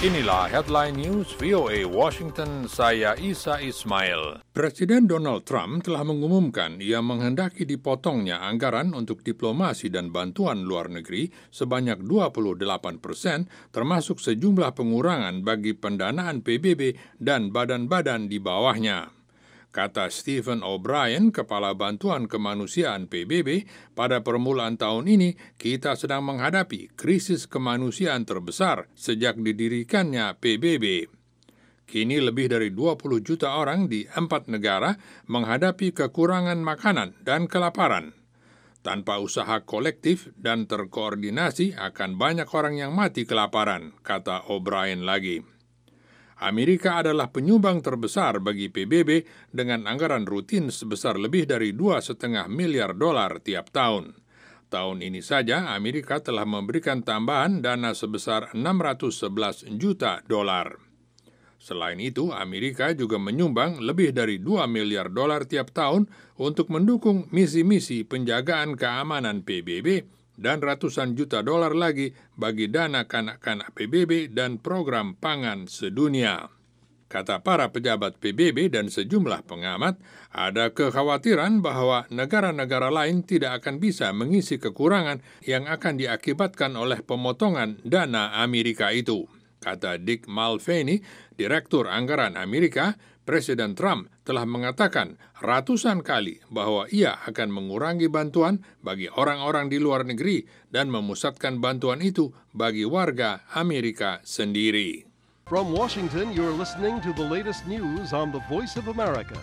Inilah Headline News VOA Washington, saya Isa Ismail. Presiden Donald Trump telah mengumumkan ia menghendaki dipotongnya anggaran untuk diplomasi dan bantuan luar negeri sebanyak 28%, termasuk sejumlah pengurangan bagi pendanaan PBB dan badan-badan di bawahnya. Kata Stephen O'Brien, Kepala Bantuan Kemanusiaan PBB, pada permulaan tahun ini kita sedang menghadapi krisis kemanusiaan terbesar sejak didirikannya PBB. Kini lebih dari 20 juta orang di 4 negara menghadapi kekurangan makanan dan kelaparan. Tanpa usaha kolektif dan terkoordinasi akan banyak orang yang mati kelaparan, kata O'Brien lagi. Amerika adalah penyumbang terbesar bagi PBB dengan anggaran rutin sebesar lebih dari $2,5 miliar tiap tahun. Tahun ini saja Amerika telah memberikan tambahan dana sebesar $611 juta. Selain itu, Amerika juga menyumbang lebih dari $2 miliar tiap tahun untuk mendukung misi-misi penjagaan keamanan PBB dan ratusan juta dolar lagi bagi dana kanak-kanak PBB dan program pangan sedunia. Kata para pejabat PBB dan sejumlah pengamat, ada kekhawatiran bahwa negara-negara lain tidak akan bisa mengisi kekurangan yang akan diakibatkan oleh pemotongan dana Amerika itu. Kata Dick Mulvaney, Direktur Anggaran Amerika, Presiden Trump telah mengatakan ratusan kali bahwa ia akan mengurangi bantuan bagi orang-orang di luar negeri dan memusatkan bantuan itu bagi warga Amerika sendiri. From Washington, you're listening to the latest news on the Voice of America.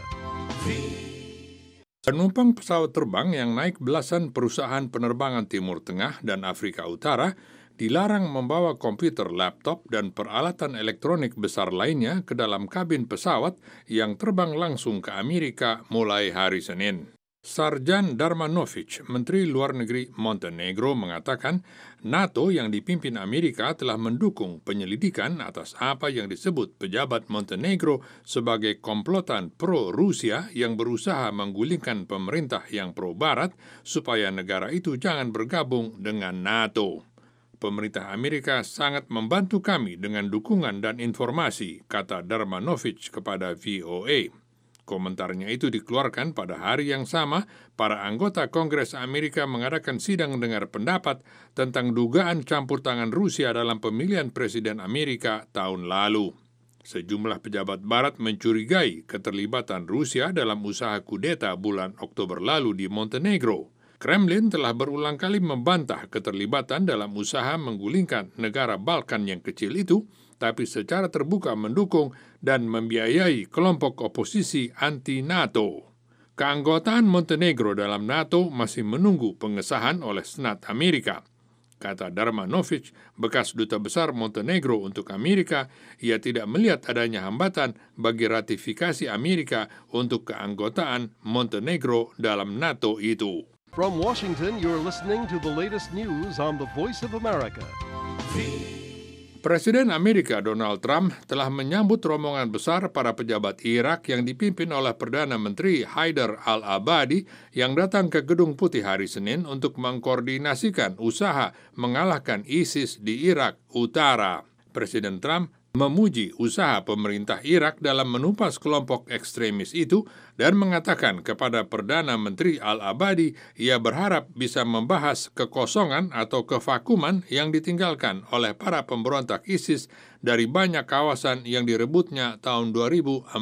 Penumpang pesawat terbang yang naik belasan perusahaan penerbangan Timur Tengah dan Afrika Utara dilarang membawa komputer, laptop, dan peralatan elektronik besar lainnya ke dalam kabin pesawat yang terbang langsung ke Amerika mulai hari Senin. Sarjan Darmanovic, Menteri Luar Negeri Montenegro, mengatakan NATO yang dipimpin Amerika telah mendukung penyelidikan atas apa yang disebut pejabat Montenegro sebagai komplotan pro-Rusia yang berusaha menggulingkan pemerintah yang pro-Barat supaya negara itu jangan bergabung dengan NATO. Pemerintah Amerika sangat membantu kami dengan dukungan dan informasi, kata Darmanovic kepada VOA. Komentarnya itu dikeluarkan pada hari yang sama, para anggota Kongres Amerika mengadakan sidang dengar pendapat tentang dugaan campur tangan Rusia dalam pemilihan Presiden Amerika tahun lalu. Sejumlah pejabat Barat mencurigai keterlibatan Rusia dalam usaha kudeta bulan Oktober lalu di Montenegro. Kremlin telah berulang kali membantah keterlibatan dalam usaha menggulingkan negara Balkan yang kecil itu, tapi secara terbuka mendukung dan membiayai kelompok oposisi anti-NATO. Keanggotaan Montenegro dalam NATO masih menunggu pengesahan oleh Senat Amerika. Kata Darmanovic, bekas duta besar Montenegro untuk Amerika, ia tidak melihat adanya hambatan bagi ratifikasi Amerika untuk keanggotaan Montenegro dalam NATO itu. From Washington, you're listening to the latest news on the Voice of America. Presiden Amerika Donald Trump telah menyambut rombongan besar para pejabat Irak yang dipimpin oleh Perdana Menteri Haider al-Abadi yang datang ke Gedung Putih hari Senin untuk mengkoordinasikan usaha mengalahkan ISIS di Irak Utara. Presiden Trump memuji usaha pemerintah Irak dalam menumpas kelompok ekstremis itu dan mengatakan kepada Perdana Menteri al-Abadi ia berharap bisa membahas kekosongan atau kevakuman yang ditinggalkan oleh para pemberontak ISIS dari banyak kawasan yang direbutnya tahun 2014.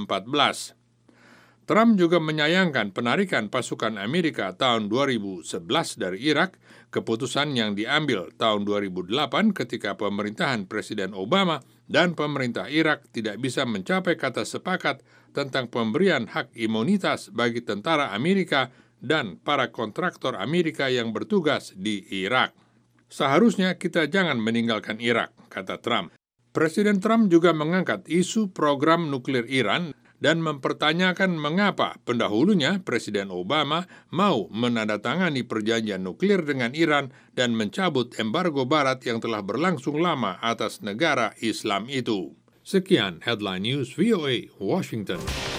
Trump juga menyayangkan penarikan pasukan Amerika tahun 2011 dari Irak, keputusan yang diambil tahun 2008 ketika pemerintahan Presiden Obama dan pemerintah Irak tidak bisa mencapai kata sepakat tentang pemberian hak imunitas bagi tentara Amerika dan para kontraktor Amerika yang bertugas di Irak. Seharusnya kita jangan meninggalkan Irak, kata Trump. Presiden Trump juga mengangkat isu program nuklir Iran dan mempertanyakan mengapa pendahulunya Presiden Obama mau menandatangani perjanjian nuklir dengan Iran dan mencabut embargo Barat yang telah berlangsung lama atas negara Islam itu. Sekian Headline News VOA Washington.